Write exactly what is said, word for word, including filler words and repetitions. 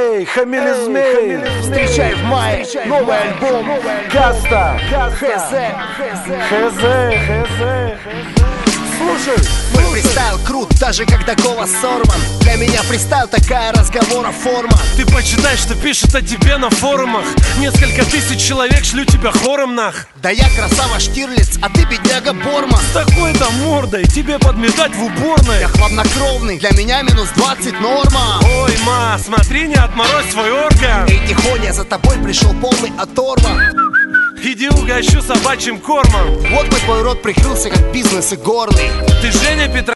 Эй, хамели змей, встречай в мае новый альбом Каста, ХЗ, ХЗ, ХЗ. Слушай, мой фристайл крут, даже когда голос сорван. Для меня фристайл такая разговора форма. Ты почитай, что пишут о тебе на форумах. Несколько тысяч человек шлю тебя хором нах. Да я красава Штирлиц, а ты бедняга Борма. С такой-то мордой тебе подметать в уборной. Я хладнокровный, для меня минус двадцать норма. Ой, ма, смотри, не отморозь свой орган. Эй, тихоня, за тобой пришел полный оторва. Иди угощу собачьим кормом. Вот мой твой рот прикрылся, как бизнес и горлый. Ты Женя Петра.